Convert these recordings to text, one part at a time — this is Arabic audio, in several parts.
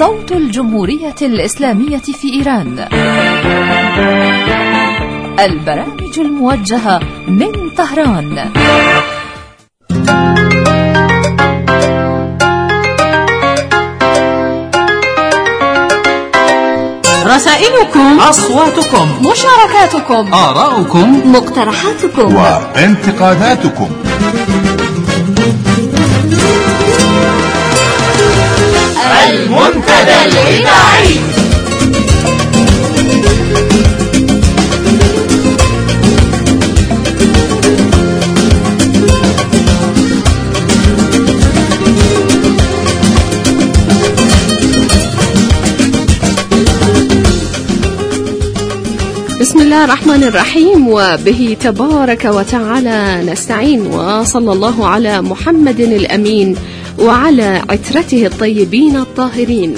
صوت الجمهورية الإسلامية في إيران. البرامج الموجهة من طهران. رسائلكم، أصواتكم، مشاركاتكم، آراؤكم، مقترحاتكم وانتقاداتكم. المنتدى الإذاعي. بسم الله الرحمن الرحيم، وبه تبارك وتعالى نستعين، وصلى الله على محمد الأمين وعلى عترته الطيبين الطاهرين.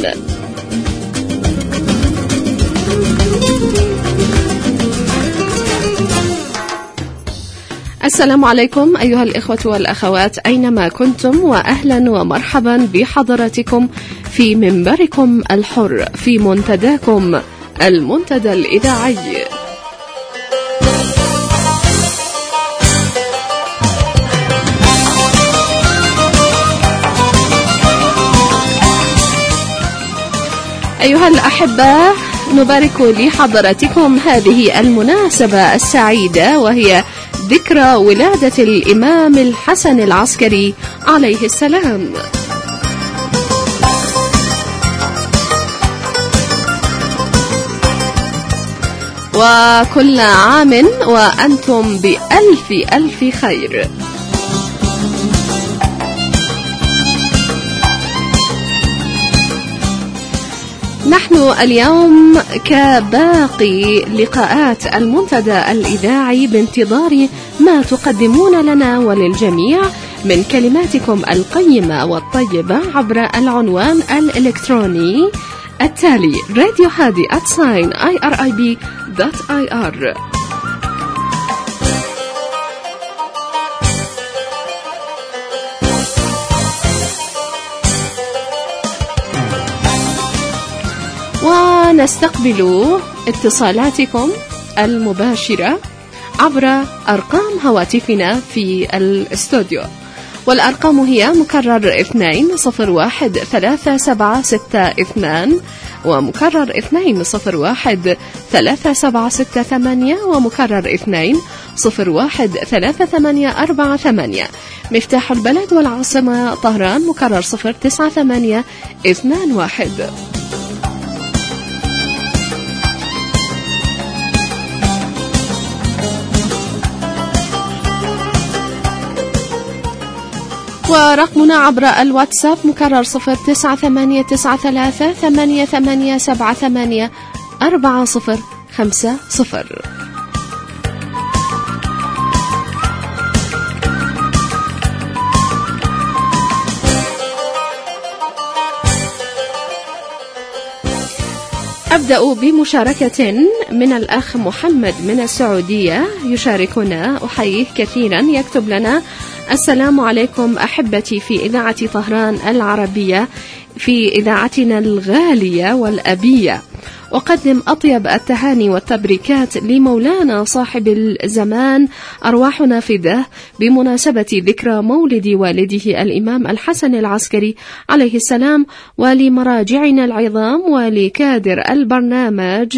السلام عليكم أيها الإخوة والأخوات أينما كنتم، وأهلا ومرحبا بحضراتكم في منبركم الحر في منتداكم المنتدى الإذاعي. أيها الأحبة، نبارك لحضراتكم هذه المناسبة السعيدة، وهي ذكرى ولادة الإمام الحسن العسكري عليه السلام. وكل عام وأنتم بألف ألف خير. نحن اليوم كباقي لقاءات المنتدى الإذاعي بانتظار ما تقدمون لنا وللجميع من كلماتكم القيمة والطيبة عبر العنوان الإلكتروني التالي: radiohadi@irib.ir. ونستقبل اتصالاتكم المباشرة عبر أرقام هواتفنا في الاستوديو، والأرقام هي مكرر 2013762 ومكرر 2013768 ومكرر 2013848. مفتاح البلد والعاصمة طهران مكرر 09821. ورقمنا عبر الواتساب مكرر 0989388784050. أبدأ بمشاركة من الأخ محمد من السعودية يشاركنا. أحييه كثيرا. يكتب لنا: السلام عليكم أحبتي في إذاعة طهران العربية، في إذاعتنا الغالية والأبية. أقدم أطيب التهاني والتبريكات لمولانا صاحب الزمان أرواحنا فداه بمناسبة ذكرى مولد والده الإمام الحسن العسكري عليه السلام، ولمراجعنا العظام ولكادر البرنامج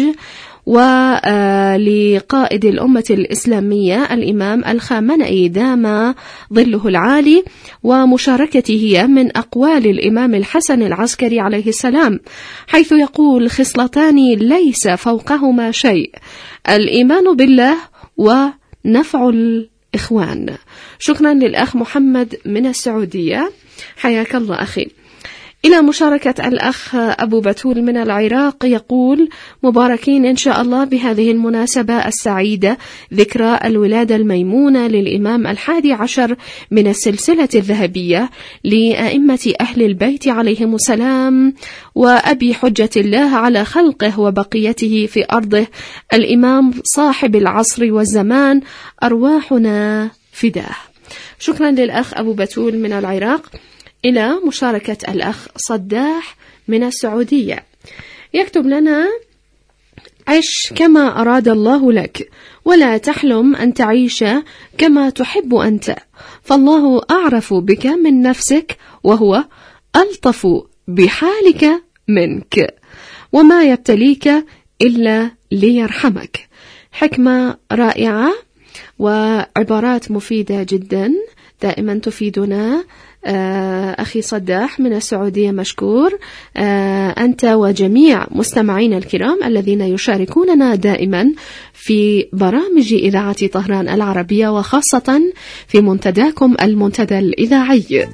ولقائد الأمة الإسلامية الإمام الخامنئي دام ظله العالي. ومشاركته هي من أقوال الإمام الحسن العسكري عليه السلام، حيث يقول: خصلتان ليس فوقهما شيء، الإيمان بالله ونفع الإخوان. شكرا للأخ محمد من السعودية، حياك الله أخي. إلى مشاركة الأخ أبو بتول من العراق، يقول: مباركين إن شاء الله بهذه المناسبة السعيدة، ذكرى الولادة الميمونة للإمام 11 من السلسلة الذهبية لأئمة أهل البيت عليهم السلام، وأبي حجة الله على خلقه وبقيته في أرضه، الإمام صاحب العصر والزمان، أرواحنا فداه. شكرا للأخ أبو بتول من العراق. إلى مشاركة الأخ صداح من السعودية، يكتب لنا: عش كما أراد الله لك، ولا تحلم أن تعيش كما تحب أنت، فالله أعرف بك من نفسك، وهو ألطف بحالك منك، وما يبتليك إلا ليرحمك. حكمة رائعة وعبارات مفيدة جدا دائما تفيدنا. أخي صداح من السعودية مشكور، أنت وجميع مستمعين الكرام الذين يشاركوننا دائما في برامج إذاعة طهران العربية، وخاصة في منتداكم المنتدى الإذاعي.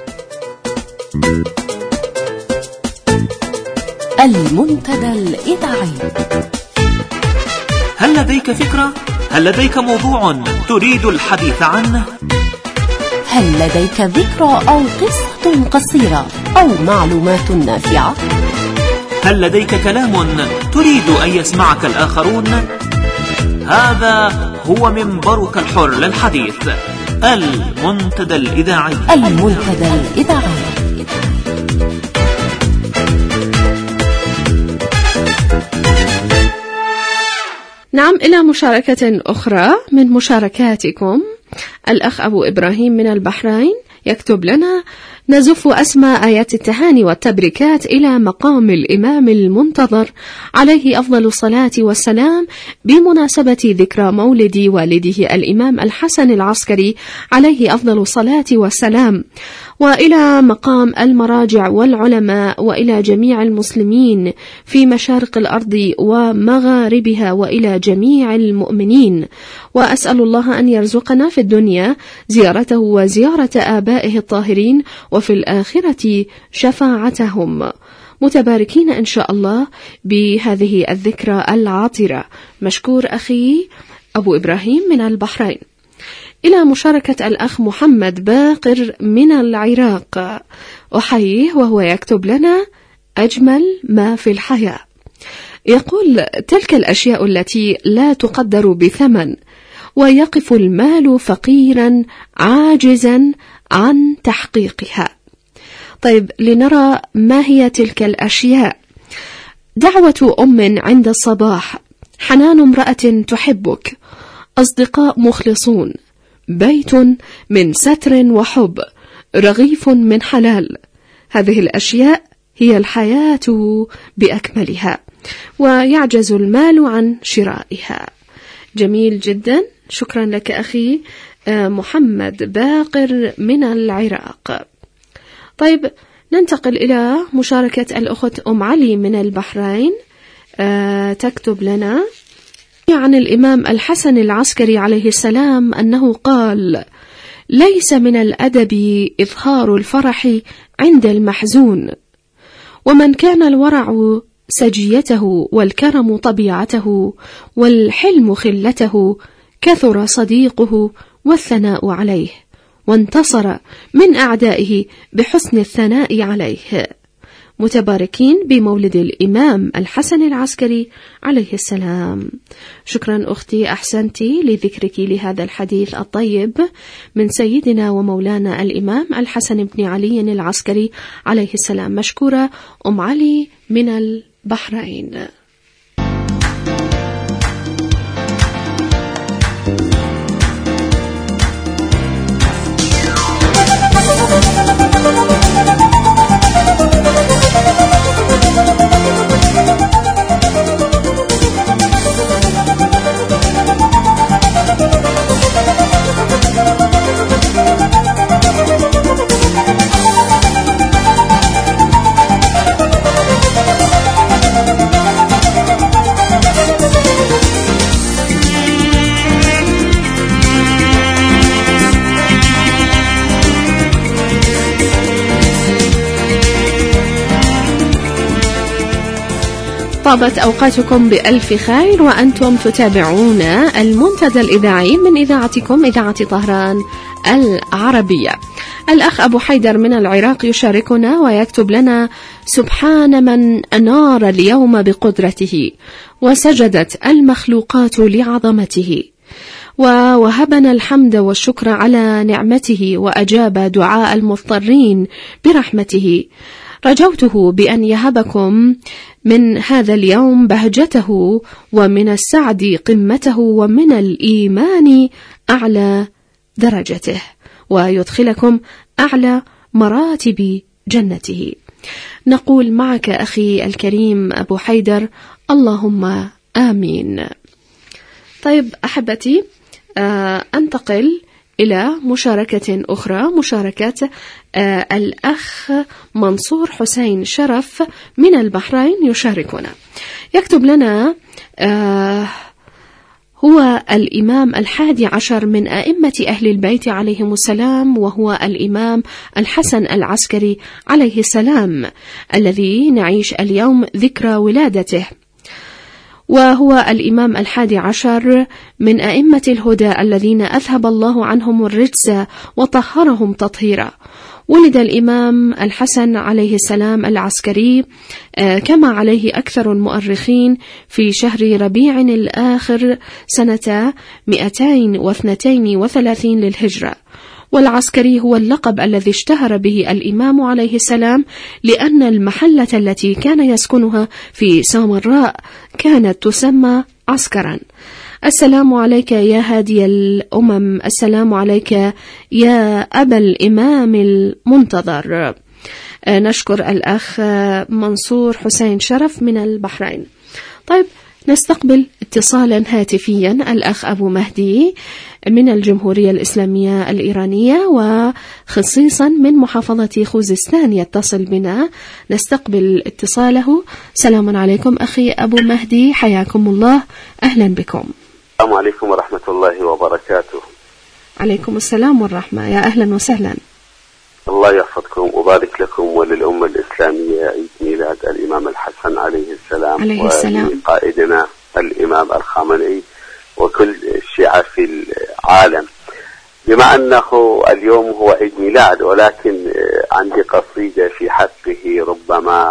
المنتدى الإذاعي. هل لديك فكرة؟ هل لديك موضوع تريد الحديث عنه؟ هل لديك ذكرى أو قصة قصيرة أو معلومات نافعة؟ هل لديك كلام تريد أن يسمعك الآخرون؟ هذا هو منبرك الحر للحديث، المنتدى الإذاعي. المنتدى الإذاعي. نعم، إلى مشاركة أخرى من مشاركاتكم. الأخ أبو إبراهيم من البحرين يكتب لنا: نزف أسمى آيات التهاني والتبريكات إلى مقام الإمام المنتظر عليه أفضل الصلاة والسلام بمناسبة ذكرى مولد والده الإمام الحسن العسكري عليه أفضل الصلاة والسلام، وإلى مقام المراجع والعلماء، وإلى جميع المسلمين في مشارق الأرض ومغاربها، وإلى جميع المؤمنين. وأسأل الله أن يرزقنا في الدنيا زيارته وزيارة آبائه الطاهرين، وفي الآخرة شفاعتهم، متباركين إن شاء الله بهذه الذكرى العاطرة. مشكور أخي أبو إبراهيم من البحرين. إلى مشاركة الأخ محمد باقر من العراق، أحييه وهو يكتب لنا: أجمل ما في الحياة. يقول: تلك الأشياء التي لا تقدر بثمن، ويقف المال فقيرا عاجزا عن تحقيقها. طيب، لنرى ما هي تلك الأشياء. دعوة أم عند الصباح، حنان امرأة تحبك، أصدقاء مخلصون، بيت من ستر وحب، رغيف من حلال. هذه الأشياء هي الحياة بأكملها، ويعجز المال عن شرائها. جميل جدا، شكرا لك أخي محمد باقر من العراق. طيب، ننتقل إلى مشاركة الأخت أم علي من البحرين. تكتب لنا عن الإمام الحسن العسكري عليه السلام أنه قال: ليس من الأدب إظهار الفرح عند المحزون، ومن كان الورع سجيته والكرم طبيعته والحلم خلته، كثر صديقه والثناء عليه، وانتصر من أعدائه بحسن الثناء عليه. متباركين بمولد الإمام الحسن العسكري عليه السلام. شكرا أختي، أحسنتي لذكرك لهذا الحديث الطيب من سيدنا ومولانا الإمام الحسن بن علي العسكري عليه السلام. مشكورة أم علي من البحرين. طابت أوقاتكم بألف خير وأنتم تتابعون المنتدى الإذاعي من إذاعتكم إذاعة طهران العربية. الأخ أبو حيدر من العراق يشاركنا ويكتب لنا: سبحان من أنار اليوم بقدرته، وسجدت المخلوقات لعظمته، ووهبنا الحمد والشكر على نعمته وأجاب دعاء المضطرين برحمته. رجوته بأن يهبكم من هذا اليوم بهجته، ومن السعد قمته، ومن الإيمان أعلى درجته، ويدخلكم أعلى مراتب جنته. نقول معك أخي الكريم أبو حيدر اللهم آمين. طيب أحبتي، أنتقل إلى مشاركة أخرى، مشاركة الأخ منصور حسين شرف من البحرين يشاركنا. يكتب لنا هو الإمام 11 من أئمة أهل البيت عليهم السلام، وهو الإمام الحسن العسكري عليه السلام الذي نعيش اليوم ذكرى ولادته، وهو الإمام 11 من أئمة الهدى الذين أذهب الله عنهم الرجس وطهرهم تطهيرا. ولد الإمام الحسن عليه السلام العسكري كما عليه أكثر المؤرخين في شهر ربيع الآخر سنة 232 للهجرة. والعسكري هو اللقب الذي اشتهر به الإمام عليه السلام لأن المحلة التي كان يسكنها في سامراء كانت تسمى عسكرا. السلام عليك يا هادي الأمم، السلام عليك يا أبا الإمام المنتظر. نشكر الأخ منصور حسين شرف من البحرين. طيب نستقبل اتصالا هاتفيا الأخ أبو مهدي من الجمهورية الإسلامية الإيرانية وخصيصا من محافظة خوزستان يتصل بنا. نستقبل اتصاله. سلام عليكم أخي أبو مهدي، حياكم الله، أهلا بكم. السلام عليكم ورحمة الله وبركاته. عليكم السلام والرحمة، يا أهلا وسهلا. الله يحفظكم وبارك لكم وللأمة الإسلامية عيد ميلاد الإمام الحسن عليه السلام وقائدنا الإمام الخامنئي وكل الشيعة في العالم. بما أنه اليوم هو عيد ميلاد، ولكن عندي قصيدة في حقه ربما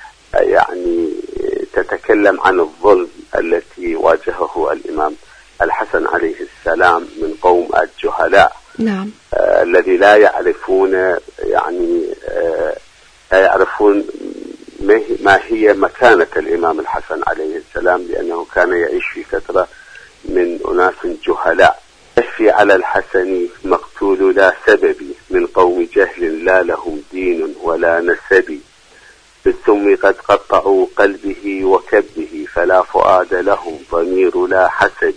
يعني تتكلم عن الظلم التي واجهه الإمام الحسن عليه السلام من قوم الجهلاء. نعم. الذي لا يعرفون يعني لا يعرفون ما هي مكانة الإمام الحسن عليه السلام، لأنه كان يعيش في فترة من أناس جهلاء. يشفي على الحسن مقتول لا سبب من قوم جهل لا لهم دين ولا نسب، بالثم قد قطعوا قلبه وكبه فلا فؤاد لهم ضمير لا حسد،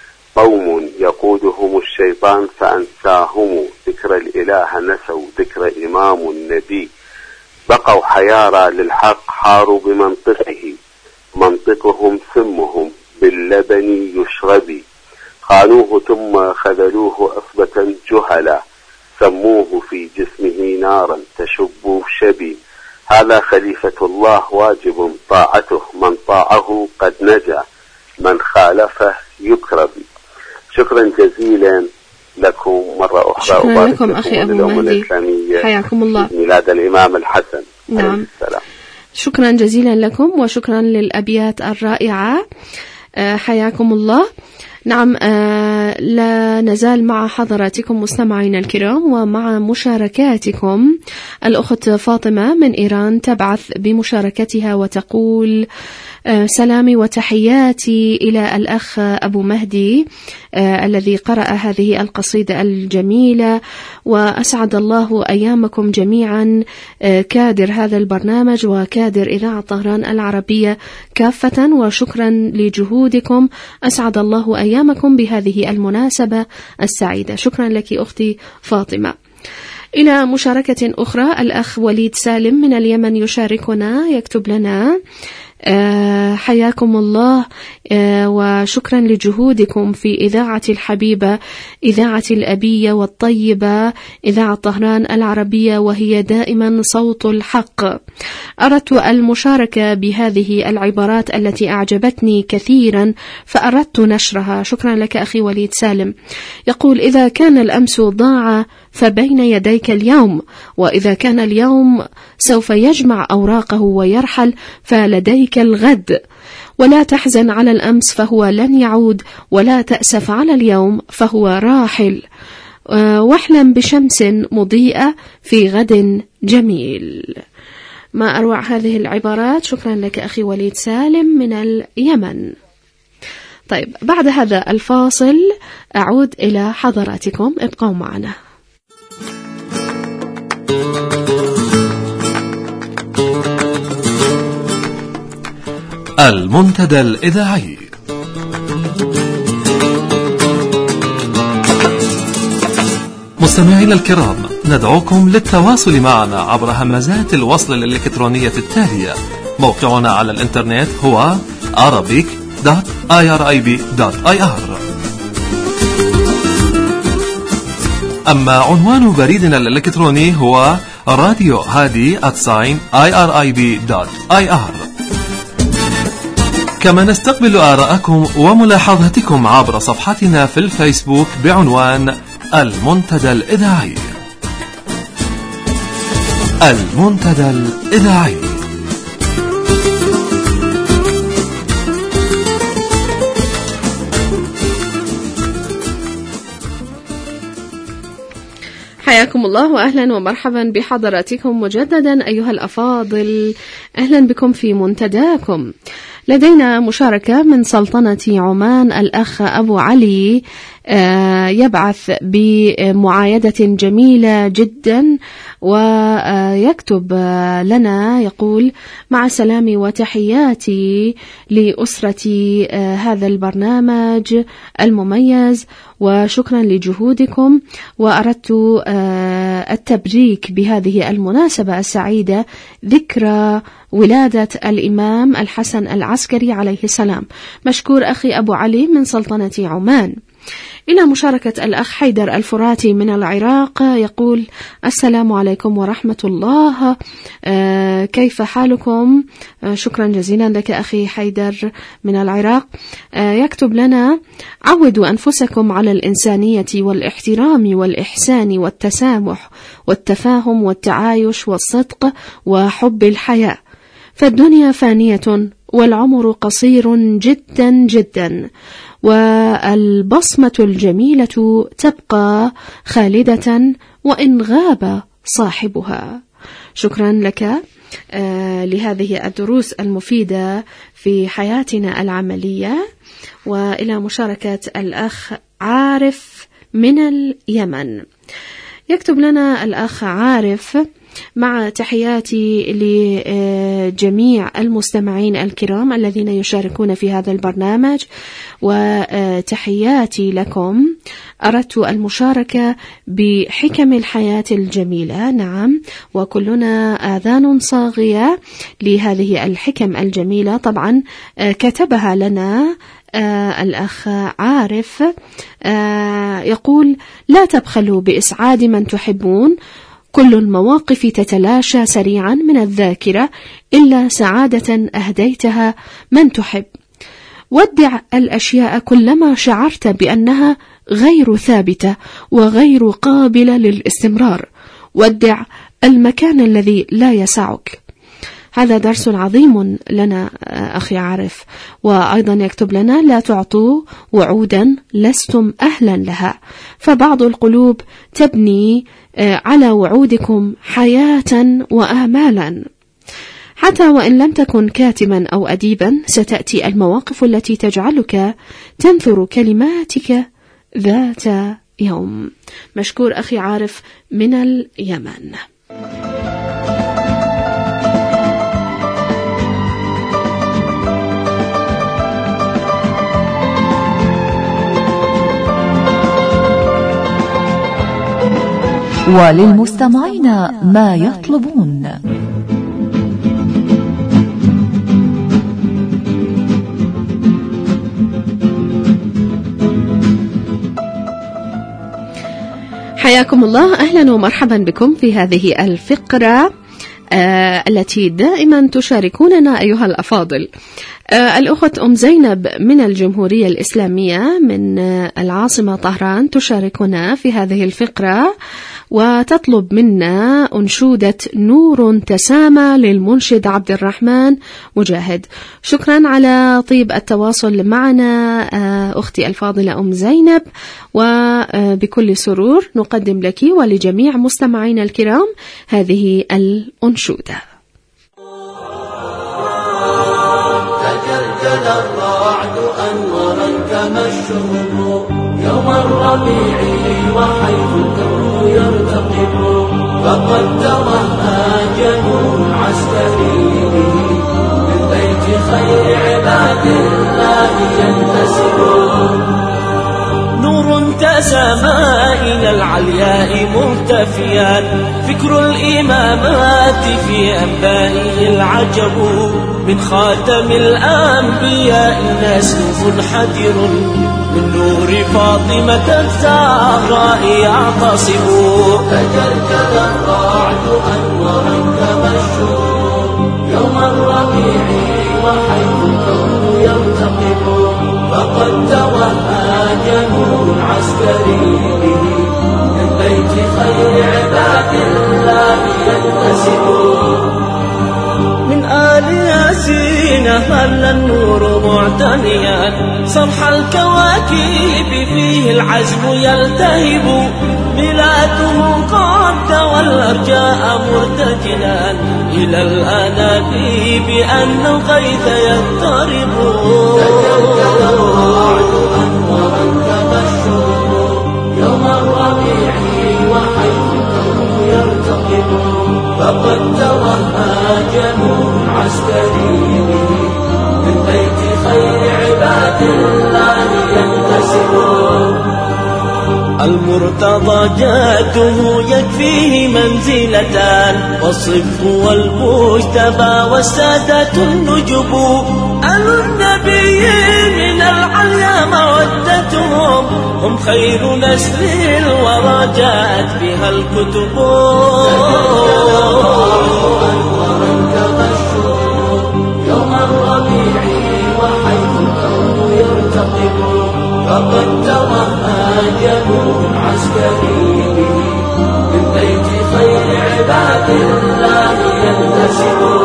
قوم يقودهم الشيطان فأنساهم ذكر الإله نسوا ذكر إمام النبي، بقوا حيارى للحق حاروا بمنطقه منطقهم سمهم باللبن يشربي، خانوه ثم خذلوه عصبة جهلا سموه في جسمه نارا تشب شبي، هذا خليفة الله واجب طاعته من طاعه قد نجا من خالفه يكرب. شكرا جزيلا لكم مرة أخرى. شكرا لكم أخي أبو مهدي، حياكم الله. ميلاد الإمام الحسن. نعم. شكرا جزيلا لكم وشكرا للأبيات الرائعة، حياكم الله. نعم، لا نزال مع حضراتكم مستمعين الكرام ومع مشاركاتكم. الأخت فاطمة من إيران تبعث بمشاركتها وتقول: سلامي وتحياتي إلى الأخ أبو مهدي الذي قرأ هذه القصيدة الجميلة، وأسعد الله أيامكم جميعا كادر هذا البرنامج وكادر إذاعة طهران العربية كافة، وشكرا لجهودكم، أسعد الله أيامكم بهذه المناسبة السعيدة. شكرا لك أختي فاطمة. إلى مشاركة أخرى الأخ وليد سالم من اليمن يشاركنا، يكتب لنا: حياكم الله وشكرا لجهودكم في إذاعة الحبيبة، إذاعة الأبية والطيبة، إذاعة طهران العربية، وهي دائما صوت الحق. أردت المشاركة بهذه العبارات التي أعجبتني كثيرا فأردت نشرها. شكرا لك أخي وليد سالم. يقول: إذا كان الأمس ضاع فبين يديك اليوم، وإذا كان اليوم سوف يجمع أوراقه ويرحل فلديك الغد. ولا تحزن على الأمس فهو لن يعود، ولا تأسف على اليوم فهو راحل، واحلم بشمس مضيئة في غد جميل. ما أروع هذه العبارات. شكرا لك أخي وليد سالم من اليمن. طيب، بعد هذا الفاصل أعود إلى حضراتكم، ابقوا معنا. المنتدى الإذاعي. مستمعينا الكرام، ندعوكم للتواصل معنا عبر همزات الوصل الإلكترونية التالية. موقعنا على الإنترنت هو arabic.irib.ir. أما عنوان بريدنا الإلكتروني هو radiohadi@irib.ir. كما نستقبل آراءكم وملاحظاتكم عبر صفحتنا في الفيسبوك بعنوان المنتدى الإذاعي. المنتدى الإذاعي. حياكم الله وأهلا ومرحبا بحضراتكم مجددا أيها الأفاضل. أهلا بكم في منتداكم. لدينا مشاركة من سلطنة عمان، الأخ أبو علي يبعث بمعايدة جميلة جدا ويكتب لنا يقول: مع سلامي وتحياتي لأسرة هذا البرنامج المميز، وشكرا لجهودكم، وأردت التبريك بهذه المناسبة السعيدة ذكرى ولادة الإمام الحسن العسكري عليه السلام. مشكور أخي أبو علي من سلطنة عمان. إلى مشاركة الأخ حيدر الفراتي من العراق، يقول: السلام عليكم ورحمة الله، كيف حالكم؟ شكرا جزيلا لك أخي حيدر من العراق. يكتب لنا: عودوا أنفسكم على الإنسانية والاحترام والإحسان والتسامح والتفاهم والتعايش والصدق وحب الحياة، فالدنيا فانية والعمر قصير جدا جدا، والبصمة الجميلة تبقى خالدة وإن غاب صاحبها. شكرا لك لهذه الدروس المفيدة في حياتنا العملية. وإلى مشاركة الأخ عارف من اليمن، يكتب لنا الأخ عارف: مع تحياتي لجميع المستمعين الكرام الذين يشاركون في هذا البرنامج، وتحياتي لكم، أردت المشاركة بحكم الحياة الجميلة. نعم، وكلنا آذان صاغية لهذه الحكم الجميلة. طبعا كتبها لنا الأخ عارف، يقول: لا تبخلوا بإسعاد من تحبون، كل المواقف تتلاشى سريعا من الذاكرة إلا سعادة أهديتها من تحب. ودع الأشياء كلما شعرت بأنها غير ثابتة وغير قابلة للاستمرار. ودع المكان الذي لا يسعك. هذا درس عظيم لنا أخي عارف. وأيضا يكتب لنا: لا تعطوا وعودا لستم أهلا لها، فبعض القلوب تبني على وعودكم حياة وآمالا. حتى وإن لم تكن كاتما أو أديبا، ستأتي المواقف التي تجعلك تنثر كلماتك ذات يوم. مشكور أخي عارف من اليمن. وللمستمعين ما يطلبون. حياكم الله، أهلا ومرحبا بكم في هذه الفقرة التي دائما تشاركوننا أيها الأفاضل. الأخت أم زينب من الجمهورية الإسلامية من العاصمة طهران تشاركنا في هذه الفقرة وتطلب منا أنشودة نور تسامى للمنشد عبد الرحمن مجاهد. شكرا على طيب التواصل معنا أختي الفاضلة أم زينب، وبكل سرور نقدم لك ولجميع مستمعينا الكرام هذه الأنشودة. تجلجل الرعد أنورا كما الشهب يوم الربيع وحيث الكون يرتقب، فقد توهج نور عسكري من بيت خير عباد الله ينتسب. نور تسامى إلى العلياء مرتفيا، فكر الإمامات في أنبائه العجب، من خاتم الأنبياء نسل منحدر، من نور فاطمة الزهراء يعتصب. تجلجل الرعد أنورا كما الشهب يوم الربيع وحيث الكون يرتقب، فقد توهج نور عسكري من بيت خير عباد الله ينتسب. من آل ياسين هل النور معتنيا، صرح الكواكب فيه العزم يلتهب، ميلاده قد والأرجاء مرتجلا إلى الأنابيب بأن الغيث يضطرب. تجلجل الرعد أنورا كما الشهب يوم الربيع وحيث الكون يرتقب، فقد توهج نور عسكري من بيت خير عباد الله ينتسب. المرتضى جاده يكفيه منزلتان، والصف والمجتبى والسادة النجب، أهل النبي من العليا مودتهم، هم خير نسل الورى جاءت بها الكتب. يوم الربيع وحيث الكون يرتقب، فقد توهج نور عسكري من بيت خير عباد الله ينتسب.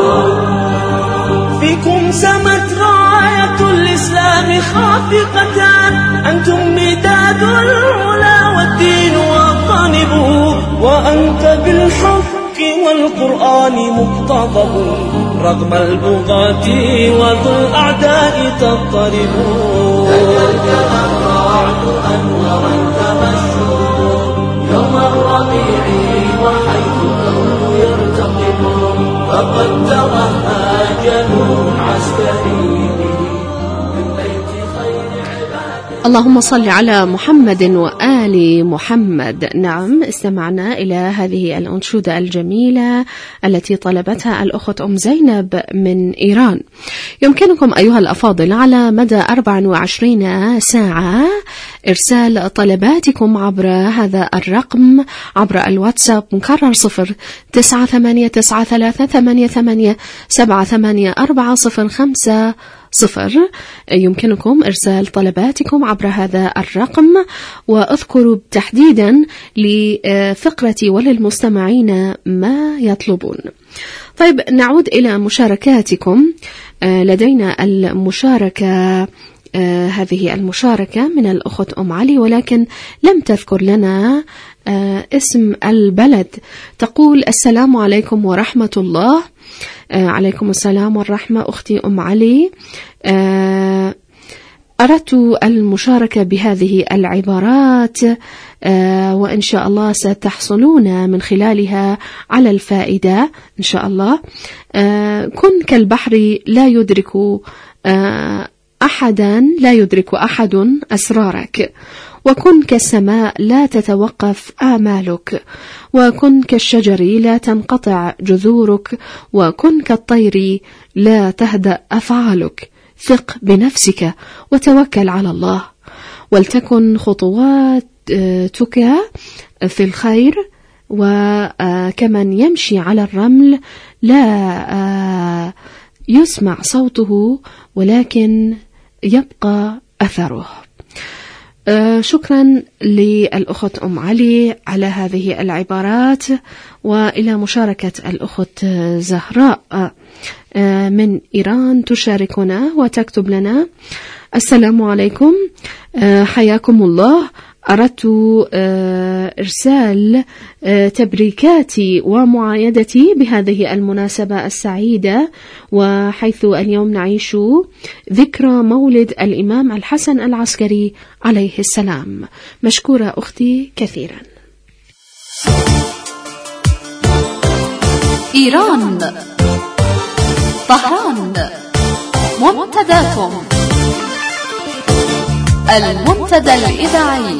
فيكم سمت راية الإسلام خافقة، أنتم مداد العلا والدين والطالب، وأنت بالحق والقرآن مقتضب، رغم البغاة وذو الأعداء تضطرب. تجلجل الرعد أنورا كما الشهب يوم الربيع وحيث الكون يرتقب، فقد توهج نور عسكري من بيت خير عباد. اللهم صل على محمد وآل محمد. نعم، استمعنا إلى هذه الأنشودة الجميلة التي طلبتها الأخت أم زينب من إيران. يمكنكم أيها الأفاضل على مدى 24 ساعة إرسال طلباتكم عبر هذا الرقم عبر الواتساب مكرر 0983888784840. يمكنكم إرسال طلباتكم عبر هذا الرقم، وأذكروا تحديدا لفقرتي وللمستمعين ما يطلبون. طيب، نعود إلى مشاركاتكم. لدينا المشاركة، هذه المشاركة من الأخت أم علي، ولكن لم تذكر لنا اسم البلد. تقول: السلام عليكم ورحمة الله. عليكم السلام والرحمة أختي أم علي. أردت المشاركة بهذه العبارات، وإن شاء الله ستحصلون من خلالها على الفائدة إن شاء الله. كن كالبحر لا يدرك أحد أسرارك، وكن كالسماء لا تتوقف آمالك، وكن كالشجر لا تنقطع جذورك، وكن كالطير لا تهدأ أفعالك. ثق بنفسك وتوكل على الله، ولتكن خطواتك في الخير، وكمن يمشي على الرمل لا يسمع صوته ولكن يبقى أثره. شكرا للأخت أم علي على هذه العبارات، وإلى مشاركة الأخت زهراء من إيران تشاركنا وتكتب لنا: السلام عليكم، حياكم الله. أردت إرسال تبريكاتي ومعايدتي بهذه المناسبة السعيدة، وحيث اليوم نعيش ذكرى مولد الإمام الحسن العسكري عليه السلام. مشكورة أختي كثيرا. إيران، طهران، منتداكم، المنتدى الإذاعي.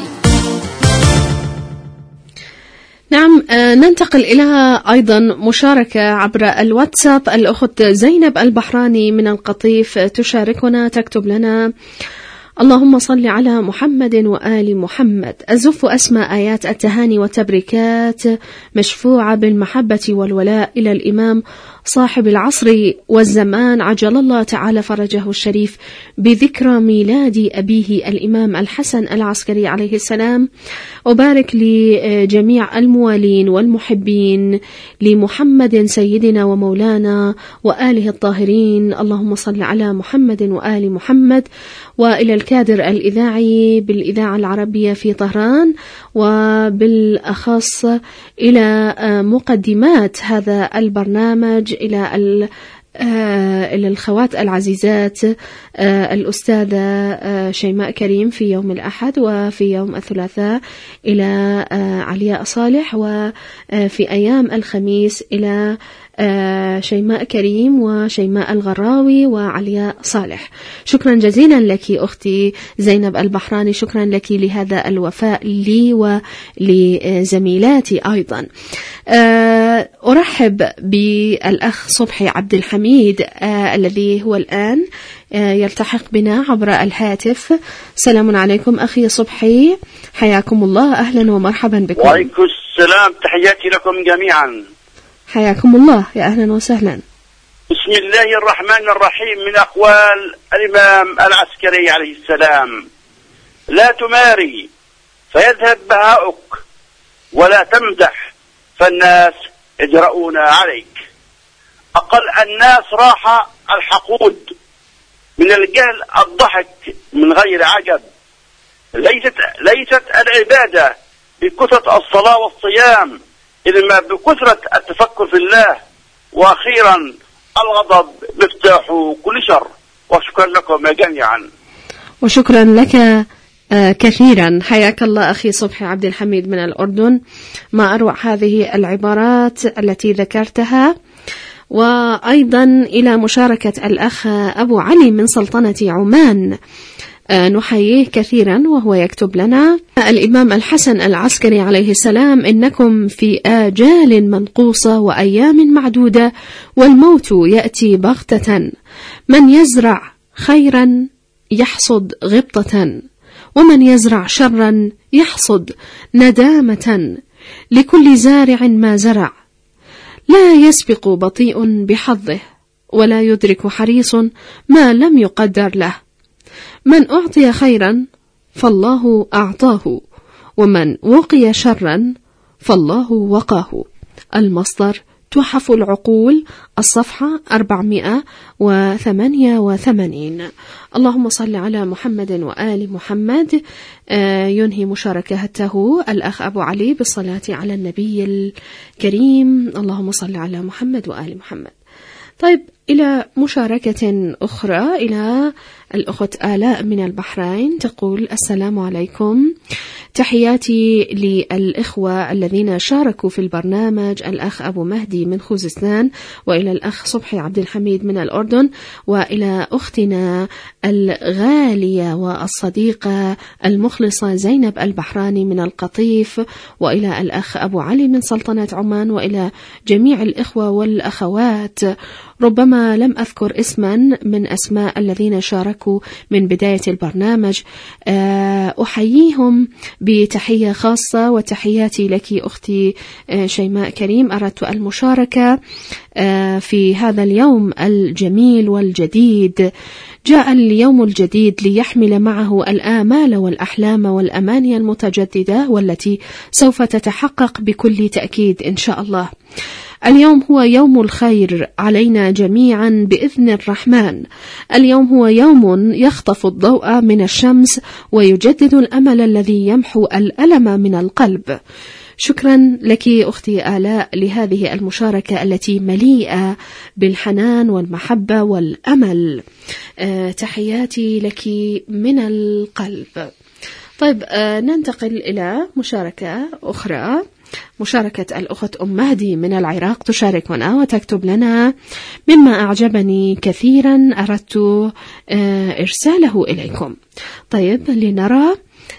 نعم، ننتقل إلى أيضا مشاركة عبر الواتساب. الأخت زينب البحراني من القطيف تشاركنا، تكتب لنا: اللهم صل على محمد وآل محمد. أزف أسمى آيات التهاني والتبريكات مشفوعة بالمحبة والولاء إلى الإمام صاحب العصر والزمان، عجل الله تعالى فرجه الشريف، بذكرى ميلاد أبيه الإمام الحسن العسكري عليه السلام. وبارك لجميع الموالين والمحبين لمحمد سيدنا ومولانا وآله الطاهرين. اللهم صل على محمد وآل محمد. وإلى الكادر الإذاعي بالإذاعة العربية في طهران، وبالأخص إلى مقدمات هذا البرنامج، إلى الخوات العزيزات الأستاذة شيماء كريم في يوم الأحد، وفي يوم الثلاثاء إلى علياء صالح، وفي أيام الخميس إلى شيماء كريم وشيماء الغراوي وعلياء صالح. شكرا جزيلا لك أختي زينب البحراني، شكرا لك لهذا الوفاء لي ولزميلاتي أيضا. أرحب بالأخ صبحي عبد الحميد الذي هو الآن يلتحق بنا عبر الهاتف. سلام عليكم أخي صبحي، حياكم الله، أهلا ومرحبا بكم. وعليكم السلام، تحياتي لكم جميعا. حياكم الله، يا أهلا وسهلا. بسم الله الرحمن الرحيم. من أقوال الإمام العسكري عليه السلام: لا تماري فيذهب بهاؤك، ولا تمدح فالناس يجرؤون عليك. أقل الناس راحة الحقود، من الجهل الضحك من غير عجب. ليست العبادة بكثرة الصلاة والصيام، إنما بكثرة التفكر في الله. وأخيرا الغضب مفتاح كل شر. وشكرا لكم جميعا. وشكرا لك كثيرا، حياك الله أخي صبحي عبد الحميد من الأردن. ما أروع هذه العبارات التي ذكرتها. وأيضا إلى مشاركة الأخ أبو علي من سلطنة عمان، نحييه كثيرا وهو يكتب لنا: الإمام الحسن العسكري عليه السلام، إنكم في آجال منقوصة وأيام معدودة، والموت يأتي بغتة. من يزرع خيرا يحصد غبطة، ومن يزرع شرا يحصد ندامة. لكل زارع ما زرع، لا يسبق بطيء بحظه، ولا يدرك حريص ما لم يقدر له. من أعطي خيرا فالله أعطاه، ومن وقي شرا فالله وقاه. المصدر تحف العقول، الصفحة 488. اللهم صل على محمد وآل محمد. ينهي مشاركته الأخ أبو علي بالصلاة على النبي الكريم. اللهم صل على محمد وآل محمد. طيب، إلى مشاركة أخرى، إلى الأخت آلاء من البحرين، تقول: السلام عليكم، تحياتي للإخوة الذين شاركوا في البرنامج، الأخ أبو مهدي من خوزستان، وإلى الأخ صبحي عبد الحميد من الأردن، وإلى أختنا الغالية والصديقة المخلصة زينب البحراني من القطيف، وإلى الأخ أبو علي من سلطنة عمان، وإلى جميع الإخوة والأخوات. ربما لم أذكر اسما من أسماء الذين شاركوا من بداية البرنامج. أحييهم بتحية خاصة، وتحياتي لك أختي شيماء كريم. أردت المشاركة في هذا اليوم الجميل والجديد. جاء اليوم الجديد ليحمل معه الآمال والأحلام والأماني المتجددة، والتي سوف تتحقق بكل تأكيد إن شاء الله. اليوم هو يوم الخير علينا جميعا بإذن الرحمن. اليوم هو يوم يخطف الضوء من الشمس ويجدد الأمل الذي يمحو الألم من القلب. شكرا لك أختي آلاء لهذه المشاركة التي مليئة بالحنان والمحبة والأمل. تحياتي لك من القلب. طيب، ننتقل إلى مشاركة أخرى، مشاركة الأخت أم مهدي من العراق. تشاركنا وتكتب لنا: مما أعجبني كثيرا أردت إرساله إليكم. طيب، لنرى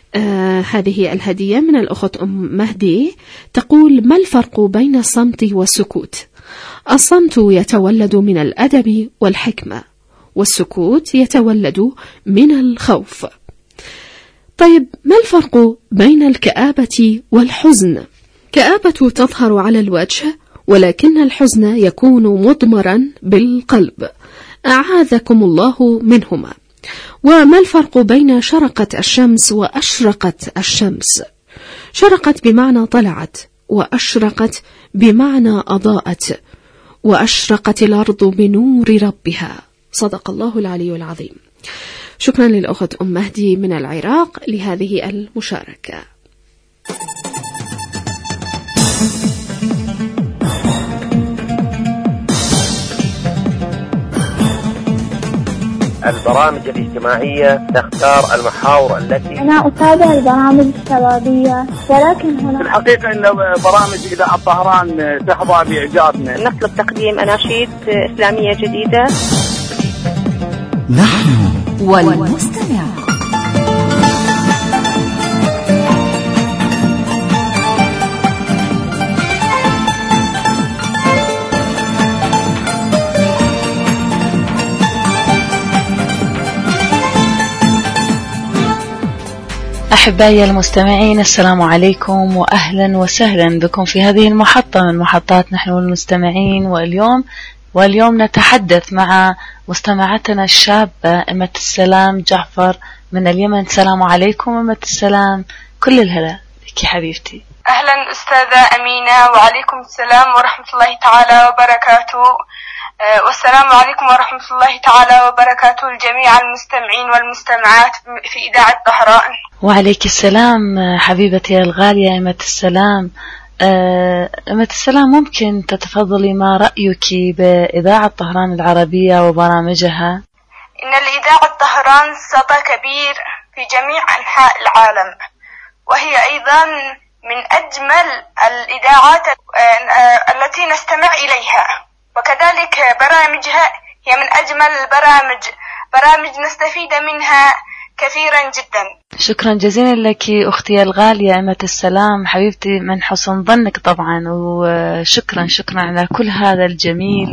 هذه الهدية من الأخت أم مهدي. تقول: ما الفرق بين الصمت والسكوت؟ الصمت يتولد من الأدب والحكمة، والسكوت يتولد من الخوف. طيب، ما الفرق بين الكآبة والحزن؟ كآبة تظهر على الوجه، ولكن الحزن يكون مضمرا بالقلب، أعاذكم الله منهما. وما الفرق بين شرقت الشمس وأشرقت الشمس؟ شرقت بمعنى طلعت، وأشرقت بمعنى أضاءت، وأشرقت الأرض بنور ربها. صدق الله العلي العظيم. شكرا للأخت أم مهدي من العراق لهذه المشاركة. البرامج الاجتماعية تختار المحاور التي أنا أتابع البرامج الشبابية، ولكن هنا في الحقيقة أن برامج إذاعة طهران تحظى بإعجابنا. نطلب تقديم أناشيد إسلامية جديدة. نحن والمستمع. أحبائي المستمعين، السلام عليكم وأهلا وسهلا بكم في هذه المحطة من محطات نحن والمستمعين. واليوم نتحدث مع مستمعتنا الشابة أمة السلام جعفر من اليمن. السلام عليكم أمة السلام، كل الهلا بك حبيبتي. أهلا أستاذة أمينة، وعليكم السلام ورحمة الله تعالى وبركاته. والسلام عليكم ورحمة الله تعالى وبركاته الجميع المستمعين والمستمعات في إذاعة طهران. وعليك السلام حبيبتي الغالية أمة السلام. أمة السلام، ممكن تتفضلي ما رأيك بإذاعة طهران العربية وبرامجها؟ إن الإذاعة طهران صدى كبير في جميع أنحاء العالم، وهي أيضا من أجمل الإذاعات التي نستمع إليها، وكذلك برامجها هي من أجمل البرامج، برامج نستفيد منها كثيرا جدا. شكرا جزيلا لك أختي الغالية أمة السلام حبيبتي، من حسن ظنك طبعا، وشكرا على كل هذا الجميل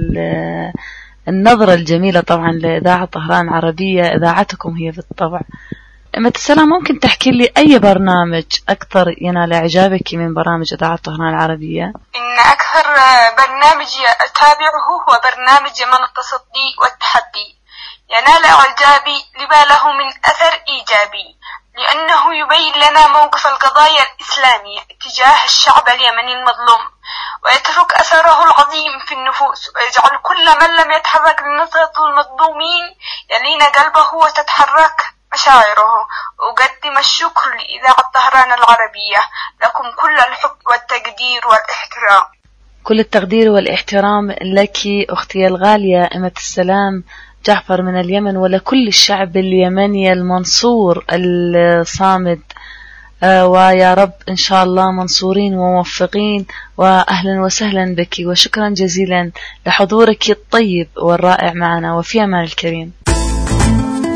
والنظرة الجميلة طبعا لإذاعة طهران العربية. إذاعتكم هي بالطبع. أمة السلام، ممكن تحكي لي أي برنامج أكثر ينال إعجابك من برامج إذاعة طهران العربية؟ إن أكثر برنامج أتابعه هو برنامج من التصدي والتحدي، ينال إعجابي لما له من أثر إيجابي، لأنه يبين لنا موقف القضايا الإسلامية تجاه الشعب اليمني المظلوم، ويترك أثره العظيم في النفوس، ويجعل كل من لم يتحرك لنصرة المظلومين يلين قلبه وتتحرك مشاعره. أقدم الشكر لإذاعة طهران العربية، لكم كل الحب والتقدير والاحترام. كل التقدير والاحترام لك أختي الغالية أمة السلام جعفر من اليمن، ولكل الشعب اليمني المنصور الصامد، ويا رب إن شاء الله منصورين وموفقين. وأهلا وسهلا بك، وشكرا جزيلا لحضورك الطيب والرائع معنا، وفي أمان الكريم.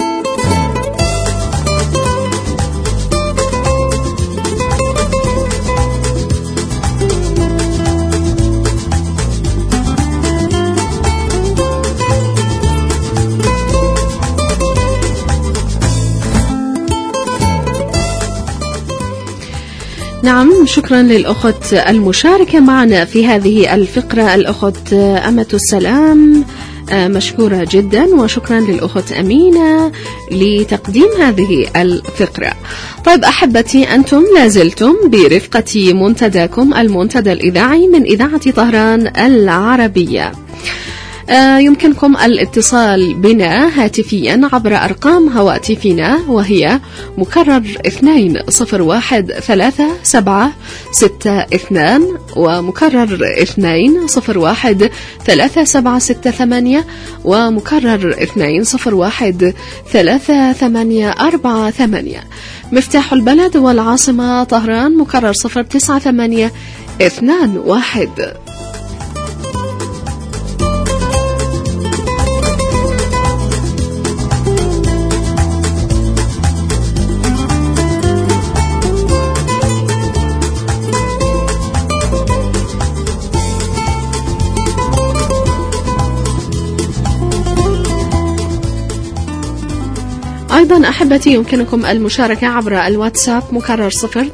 نعم، شكرا للأخت المشاركة معنا في هذه الفقرة، الأخت أمة السلام، مشكورة جدا، وشكرا للأخت أمينة لتقديم هذه الفقرة. طيب أحبتي، أنتم لازلتم برفقة منتداكم المنتدى الإذاعي من إذاعة طهران العربية. يمكنكم الاتصال بنا هاتفيا عبر أرقام هواتفنا، وهي مكرر 2013762 ومكرر 2013768 ومكرر 2013848. مفتاح البلد والعاصمة طهران مكرر 09821. أيضا أحبتي، يمكنكم المشاركة عبر الواتساب مكرر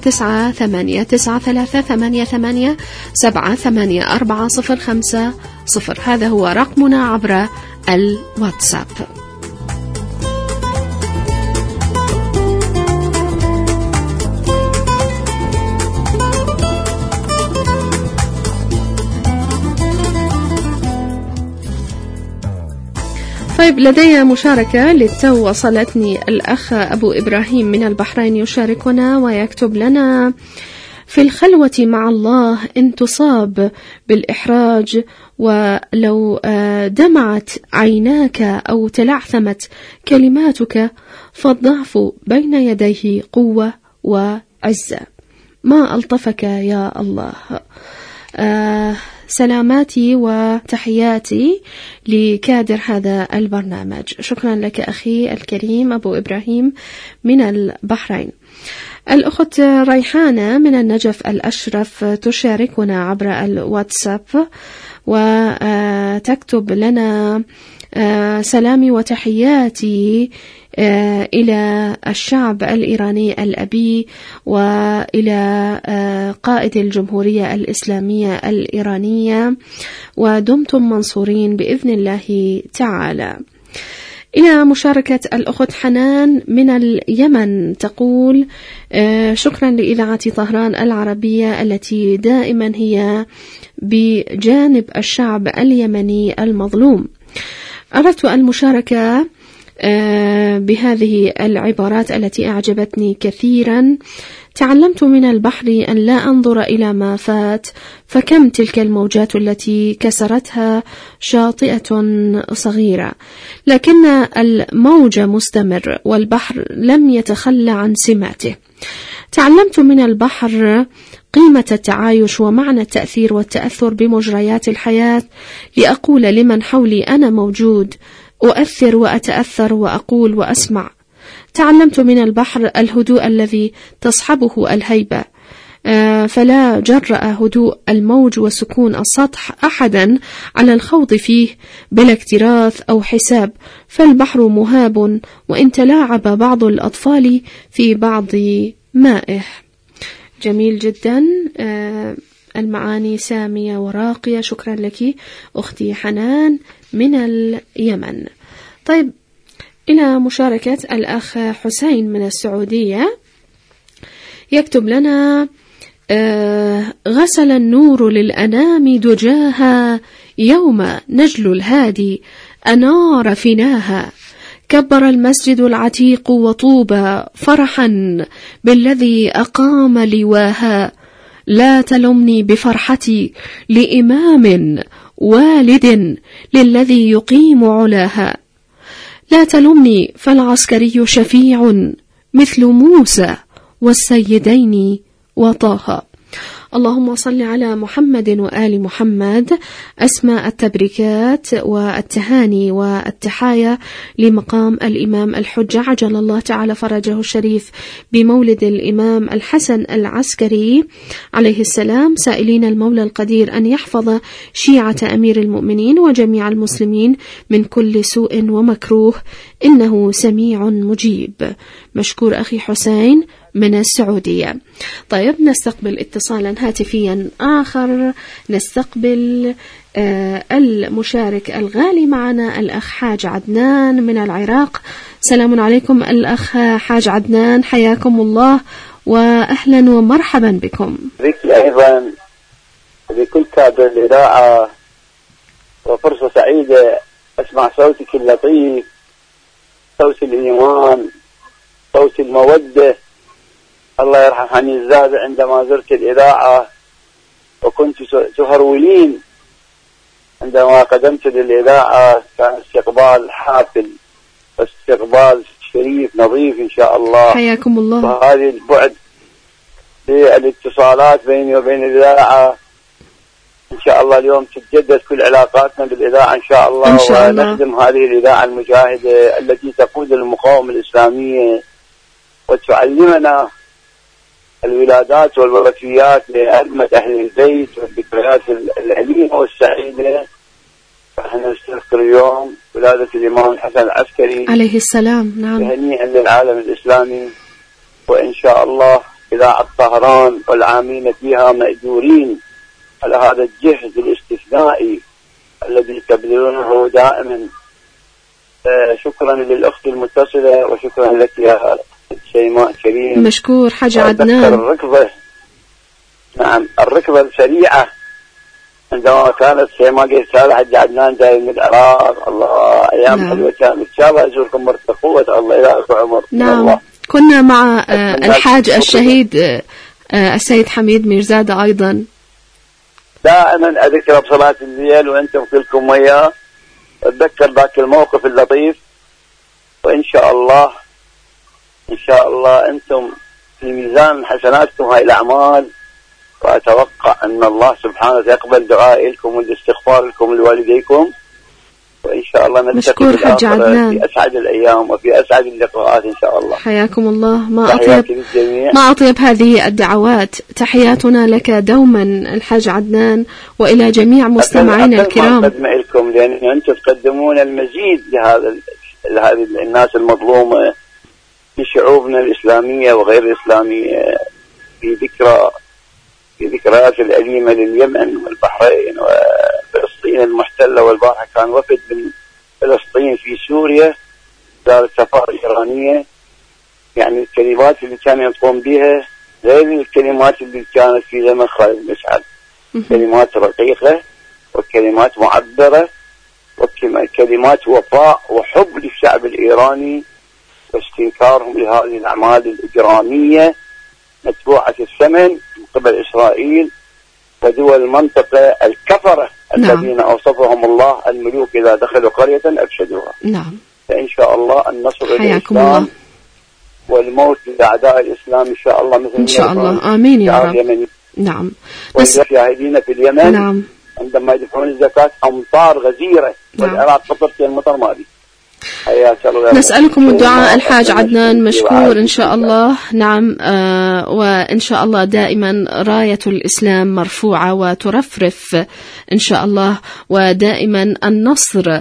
0989388787450. هذا هو رقمنا عبر الواتساب. طيب، لدي مشاركة للتو وصلتني. الأخ أبو إبراهيم من البحرين يشاركنا ويكتب لنا: في الخلوة مع الله إن تصاب بالإحراج ولو دمعت عيناك أو تلعثمت كلماتك فالضعف بين يديه قوة وعزة. ما ألطفك يا الله. سلاماتي وتحياتي لكادر هذا البرنامج. شكرا لك أخي الكريم أبو إبراهيم من البحرين. الأخت ريحانة من النجف الأشرف تشاركنا عبر الواتساب وتكتب لنا: سلامي وتحياتي إلى الشعب الإيراني الأبي وإلى قائد الجمهورية الإسلامية الإيرانية، ودمتم منصورين بإذن الله تعالى. إلى مشاركة الأخت حنان من اليمن تقول: شكرا لإذاعة طهران العربية التي دائما هي بجانب الشعب اليمني المظلوم. أردت المشاركة بهذه العبارات التي أعجبتني كثيرا: تعلمت من البحر أن لا أنظر إلى ما فات، فكم تلك الموجات التي كسرتها شاطئة صغيرة، لكن الموج مستمر والبحر لم يتخلى عن سماته. تعلمت من البحر قيمة التعايش ومعنى التأثير والتأثر بمجريات الحياة، لأقول لمن حولي أنا موجود، أؤثر وأتأثر وأقول وأسمع. تعلمت من البحر الهدوء الذي تصحبه الهيبة، فلا جرأ هدوء الموج وسكون السطح أحدا على الخوض فيه بلا اكتراث أو حساب، فالبحر مهاب وإن تلاعب بعض الأطفال في بعض مائه. جميل جدا، المعاني سامية وراقية. شكرا لك أختي حنان من اليمن. طيب، إلى مشاركة الأخ حسين من السعودية يكتب لنا: غسل النور للأنام دجاها يوم نجل الهادي أنار فناها، كبر المسجد العتيق وطوبى فرحا بالذي أقام لواها، لا تلمني بفرحتي لإمام والد للذي يقيم علاها، لا تلمني فالعسكري شفيع مثل موسى والسيدين وطه. اللهم صل على محمد وآل محمد. أسماء التبريكات والتهاني والتحايا لمقام الإمام الحجة عجل الله تعالى فرجه الشريف بمولد الإمام الحسن العسكري عليه السلام، سائلين المولى القدير أن يحفظ شيعة أمير المؤمنين وجميع المسلمين من كل سوء ومكروه إنه سميع مجيب. مشكور أخي حسين من السعودية. طيب نستقبل اتصالا هاتفيا آخر، نستقبل المشارك الغالي معنا الأخ حاج عدنان من العراق. سلام عليكم الأخ حاج عدنان، حياكم الله وأهلا ومرحبا بكم. بك أيضا بكل تابع الإذاعة، وفرصة سعيدة أسمع صوتك اللطيف، صوت الإيمان، صوت المودة. الله يرحم حنين الزابع عندما زرت الإذاعة وكنت تهرولين عندما قدمت للإذاعة، كان استقبال حافل واستقبال شريف نظيف إن شاء الله. حياكم الله. وهذه البعد للاتصالات بيني وبين الإذاعة إن شاء الله اليوم تتجدد كل علاقاتنا بالإذاعة إن شاء الله، إن شاء الله. ونخدم هذه الإذاعة المجاهدة التي تقود المقاومة الإسلامية وتعلمنا الولادات والوفيات لأئمة أهل البيت والذكريات الأليمة والسعيدة. فإحنا نستذكر اليوم ولادة الإمام الحسن العسكري عليه السلام. نعم. هنيئا للعالم الإسلامي، وإن شاء الله إذاعة طهران والعاملين فيها مأجورين على هذا الجهد الاستثنائي الذي تبذلونه دائما. شكرا للأخت المتصلة وشكرا لك يا شيماء كريم. مشكور حاج عدنان. الركضة، نعم الركضة السريعة عندما كانت شيماء قيس حاج عدنان جاي من العراق. الله أيام حلوة كانت. إن شاء الله أزوركم مرة قوة. الله يبارك عمر. نعم الله. كنا مع الحاج الشهيد السيد حميد ميرزادة أيضا. دائما أذكر بصلاة الليل وأنتم كلكم وياه، أتذكر ذاك الموقف اللطيف. وإن شاء الله إن شاء الله أنتم في ميزان حسناتكم هاي الأعمال، وأتوقع أن الله سبحانه يقبل دعاء لكم والاستغفار لكم لوالديكم، وإن شاء الله نلتقي في أسعد الأيام وفي أسعد اللقاءات إن شاء الله. حياكم الله. ما أطيب هذه الدعوات. تحياتنا لك دوما الحاج عدنان وإلى جميع مستمعينا الكرام. أقدم لكم لأن أنتم تقدمون المزيد لهذه الناس المظلومة في شعوبنا الإسلامية وغير الإسلامية، في ذكريات الأليمة لليمن والبحرين وفلسطين المحتلة. والبارحة كان وفد من فلسطين في سوريا دار السفارة الإيرانية. يعني الكلمات اللي كانوا يقوم بها غير الكلمات اللي كانت في زمن خالد مسعد. كلمات رقيقة وكلمات معبرة وكلمات وفاء وحب للشعب الإيراني واستنكارهم لهذه الأعمال الإجرامية متبوعة الثمن من قبل إسرائيل ودول المنطقة الكفرة. نعم. الذين أوصفهم الله الملوك إذا دخلوا قرية أفسدوها. نعم. فإن شاء الله النصر للإسلام والموت لأعداء الإسلام إن شاء الله، مثل إن شاء الله. آمين يا رب. نعم. والمشاهدين في اليمن. نعم. عندما يدفعون الزكاة أمطار غزيرة. نعم. والعراق قطر في المطر ما بي. نسألكم الدعاء الحاج عدنان. مشكور إن شاء الله. نعم. وإن شاء الله دائما راية الإسلام مرفوعة وترفرف إن شاء الله، ودائما النصر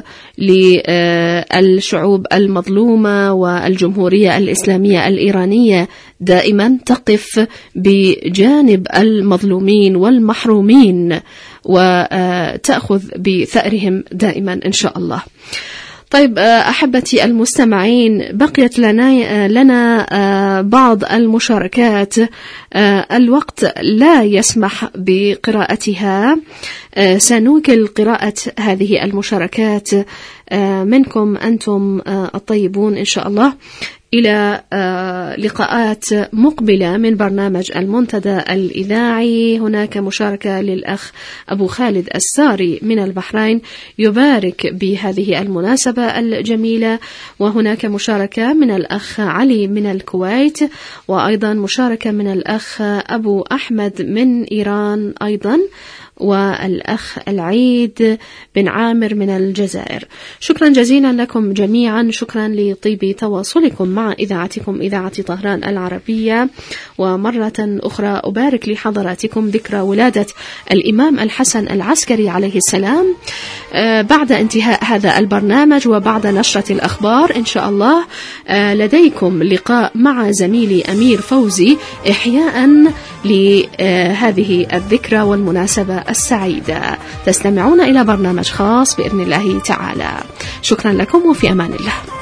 للشعوب المظلومة والجمهورية الإسلامية الإيرانية دائما تقف بجانب المظلومين والمحرومين وتأخذ بثأرهم دائما إن شاء الله. طيب أحبتي المستمعين، بقيت لنا بعض المشاركات الوقت لا يسمح بقراءتها. سنوكل قراءة هذه المشاركات منكم أنتم الطيبون إن شاء الله إلى لقاءات مقبلة من برنامج المنتدى الإذاعي. هناك مشاركة للأخ أبو خالد الساري من البحرين يبارك بهذه المناسبة الجميلة، وهناك مشاركة من الأخ علي من الكويت، وأيضا مشاركة من الأخ أبو أحمد من إيران أيضا، والأخ العيد بن عامر من الجزائر. شكرا جزيلا لكم جميعا، شكرا لطيب تواصلكم مع إذاعتكم إذاعة طهران العربية. ومرة أخرى أبارك لحضراتكم ذكرى ولادة الإمام الحسن العسكري عليه السلام. بعد انتهاء هذا البرنامج وبعد نشرة الأخبار إن شاء الله لديكم لقاء مع زميلي أمير فوزي إحياء لهذه الذكرى والمناسبة السعيدة. تستمعون إلى برنامج خاص بإذن الله تعالى. شكرا لكم وفي أمان الله.